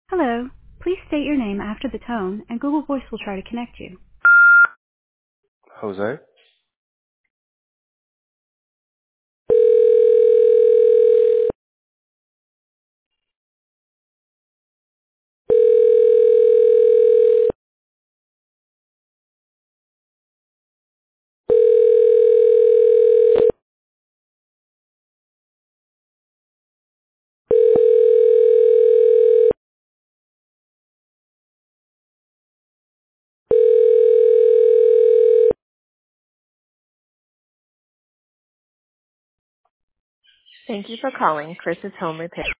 Hello. Please state your name after the tone, and Google Voice will try to connect you. Jose? Thank you for calling Chris's Home Repair.